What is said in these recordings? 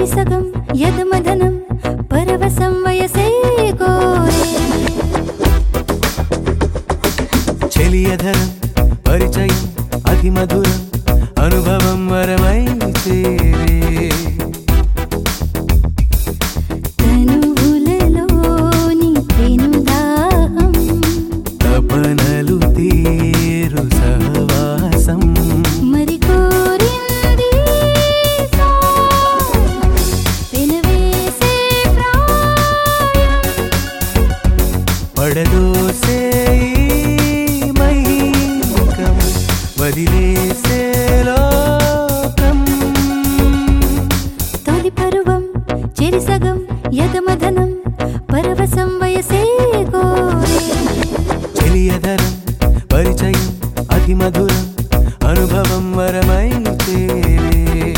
చెరిసగం యదమదనం పరవశం వయసే కోరే చెలియధరం పరిచయం అతి మధురం అనుభవం వరమై చేరే తనువులలోని పెనుదాహం తపనలు తీరు సహవాసం మరి కోరింది పెనవేసే ప్రాయం పడదోసే మైకం వదిలేసే లోకం తొలి పరువం చెరిసగం యదమదనం పరవశం వయసే కోరే చెలియధరం పరిచయం అతి మధురం అనుభవం వరమై చేరే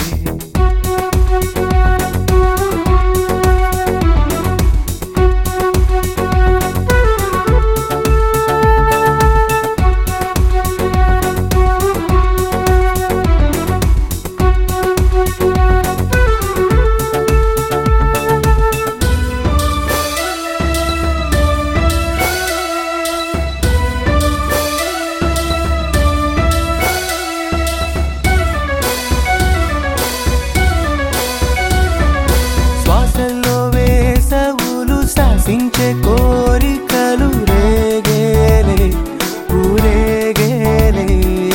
శ్వాసల్లో వేసవులు శాసించే కోరికలు రేగేలే ఊరేగేలే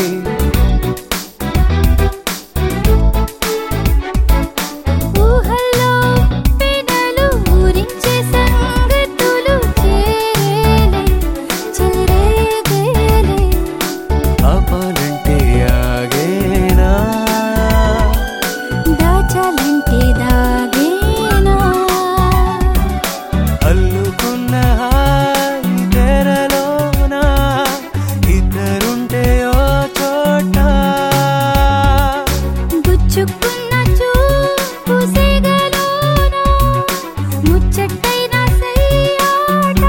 ఊహల్లో పెనలు ఊరించే సంగతులు చేరేలే చెలరేగేలే ఆపాలంటే ఆగేనా దాచాలంటే దాగేనా అల్లుకున్న హాయి తెరలోన ఇద్దరుంటే ఓ చోట గుచ్చుకున్న చూపు సెగలోన ముచ్చటైన సయ్యాట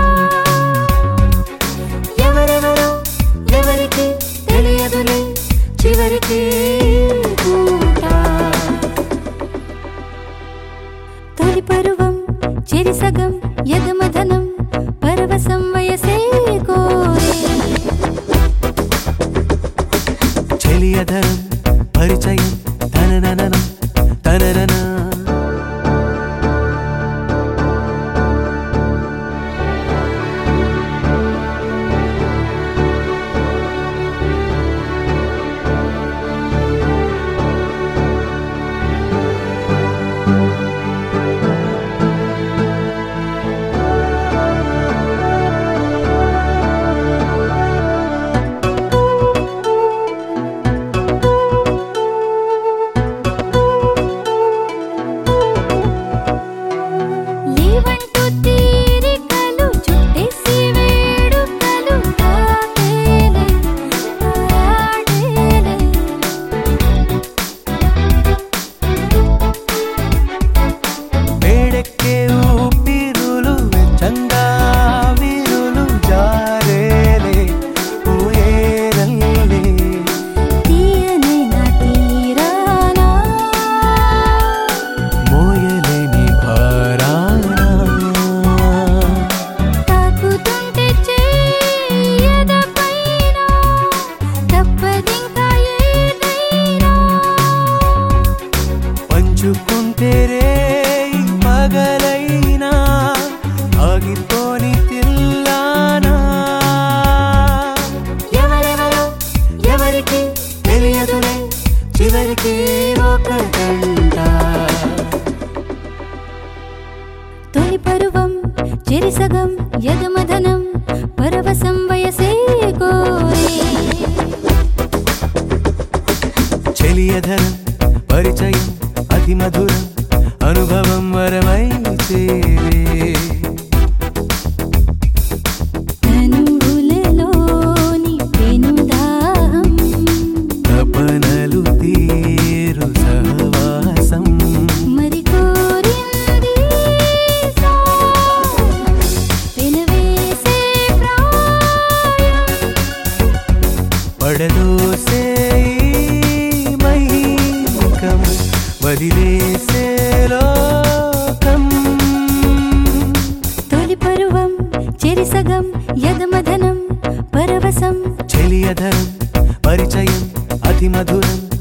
ఎవరెవరో ఎవరికి తెలియదులే చివరికి పూట తొలి పరువం చెరిసగం యదమదనం పరవశం వయసే కోరే చెలియధరం పరిచయం తనననం తననన లేవంటూ తీరికలు చుట్టేసి వేడుకలు తాకేలే ఆడేలే వేడెక్కే ఊపిరులు వెచ్చంగా విరులు జారేలే ఊయేరల్లే తీయనైన తీరానా మోయలేని భారాన తాకుతుంటే చేయద పైన తప్పదింకా ఏదైనా పంచుకుంటే రే పగలైనా ఆగిపోని తిల్లానా ఎవరెవరో ఎవరికి తెలియదులే చివరికి ఒక గంట తొలి పరువం చెరిసగం యదమదనం పరవశం వయసే కోరే చెలియధరం పరిచయం అతి మధురం అనుభవం వరమై చేరే తనువులలోని పెనుదాహం తపనలు తీరు సహవాసం మరి కోరింది పెనవేసే ప్రాయం పడదోసే మైకం వదిలేసే లో చెరిసగం యదమదనం పరవశం చెలియధరం పరిచయం అతి మధురం